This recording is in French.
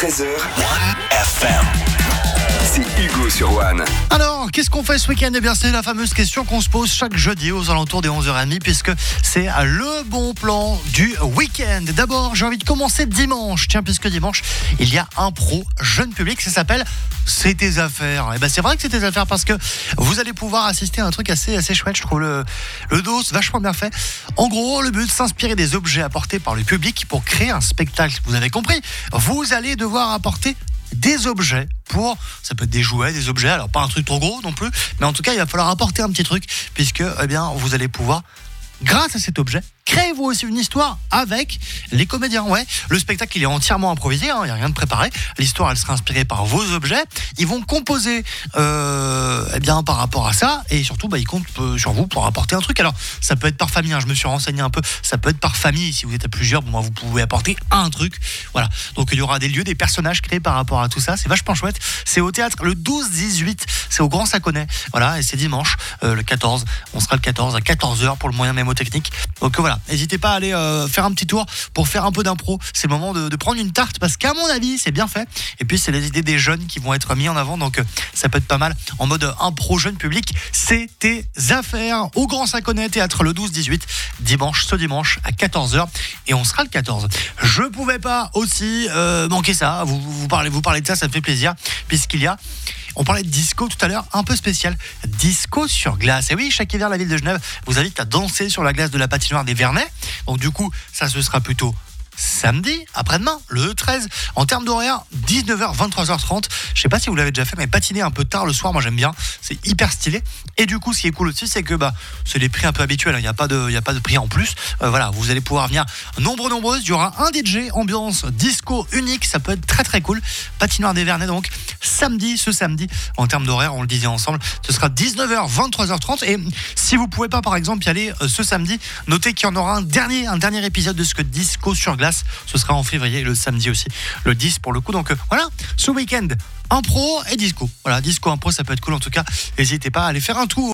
13h, FM. C'est Hugo sur One. Alors, qu'est-ce qu'on fait ce week-end ? Eh bien, c'est la fameuse question qu'on se pose chaque jeudi aux alentours des 11h30, puisque c'est le bon plan du week-end. D'abord, j'ai envie de commencer dimanche. Tiens, puisque dimanche, il y a un pro jeune public, ça s'appelle C'est tes affaires. Et ben, c'est vrai que c'est tes affaires parce que vous allez pouvoir assister à un truc assez chouette. Je trouve le dos vachement bien fait. En gros, le but, s'inspirer des objets apportés par le public pour créer un spectacle. Vous avez compris ? Vous allez devoir apporter des objets ça peut être des jouets, des objets, alors pas un truc trop gros non plus, mais en tout cas il va falloir apporter un petit truc puisque vous allez pouvoir, grâce à cet objet, créez vous aussi une histoire avec les comédiens. Ouais, le spectacle il est entièrement improvisé, il n'y a rien de préparé. L'histoire elle sera inspirée par vos objets. Ils vont composer par rapport à ça et surtout ils comptent sur vous pour apporter un truc. Alors ça peut être par famille, je me suis renseigné un peu. Ça peut être par famille si vous êtes à plusieurs. Vous pouvez apporter un truc. Voilà. Donc il y aura des lieux, des personnages créés par rapport à tout ça. C'est vachement chouette. C'est au théâtre le 12-18. C'est au Grand Saconnet. Voilà, et c'est dimanche le 14. On sera le 14 à 14h pour le moyen mémotechnique. Donc voilà. N'hésitez pas à aller faire un petit tour pour faire un peu d'impro. C'est le moment de prendre une tarte parce qu'à mon avis, c'est bien fait. Et puis, c'est les idées des jeunes qui vont être mis en avant. Donc, ça peut être pas mal en mode impro jeune public. C'est tes affaires au Grand Saconnet, théâtre le 12-18, ce dimanche à 14h. Et on sera le 14. Je pouvais pas aussi manquer ça. Vous parlez de ça, ça me fait plaisir. On parlait de disco tout à l'heure, un peu spécial. Disco sur glace. Et oui, chaque hiver, la ville de Genève vous invite à danser sur la glace de la patinoire des Vernets. Donc du coup, ça ce sera plutôt samedi, après-demain, le 13. En termes d'horaire, 19h, 23h30. Je sais pas si vous l'avez déjà fait, mais patiner un peu tard le soir, moi j'aime bien. C'est hyper stylé. Et du coup, ce qui est cool aussi, c'est que c'est les prix un peu habituels. Il n'y a pas de prix en plus. Vous allez pouvoir venir nombreuses. Il y aura un DJ ambiance disco unique. Ça peut être très très cool. Patinoire des Vernets, donc ce samedi. En termes d'horaire, on le disait ensemble, ce sera 19h, 23h30. Et si vous pouvez pas, par exemple, y aller ce samedi, notez qu'il y en aura un dernier épisode de ce que Disco sur glace. Ce sera en février, le samedi aussi, le 10 pour le coup. Donc voilà, ce week-end, impro et disco. Voilà, disco, impro, ça peut être cool en tout cas. N'hésitez pas à aller faire un tour.